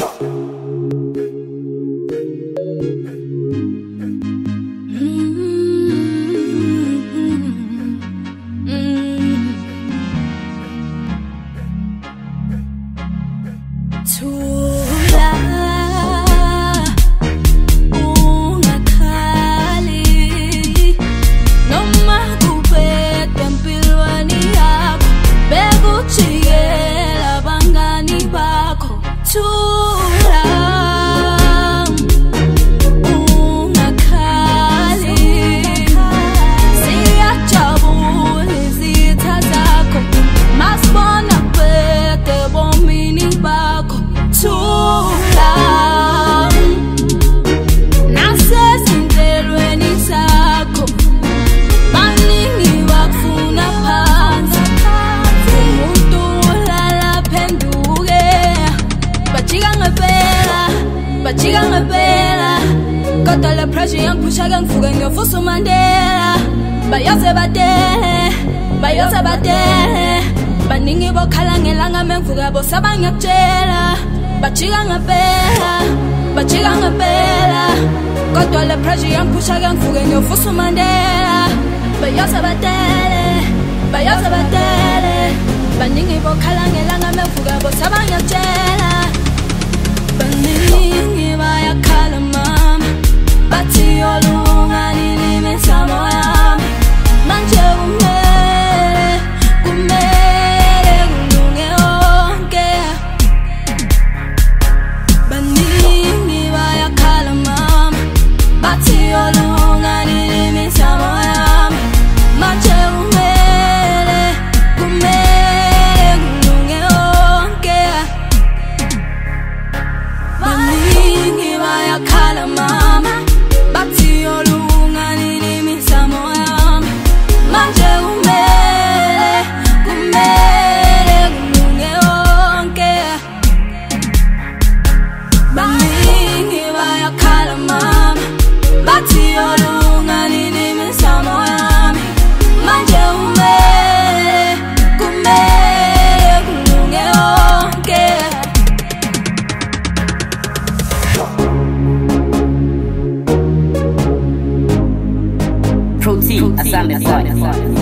Bajika ngempela kodwa le pressure yangiphusha kangivuke ngiyovusa uMandela bayoze badele baningi bokhala ngelanga mengivuka bosaba ngiyakutshela bajika ngempela kodwa le pressure yangiphusha kangivuke ngiyovusa uMandela bayoze badele baningi bokhala ngelanga mengivuka bosaba ngiyakutshela baningi bayakhala mama bathi yolunga nini misamo yami manje kumele kulunge onke baningi bayakhala mama bathi yolunga nini misamo yami manje kumele kulunge onke baningi bayakhala mama bathi yolunga nini misamo yami manje kumele kulunge onke baningi bayakhala mama bathi yolunga nini misamo yami manje kumele kulunge onke Protein, Asante Soy.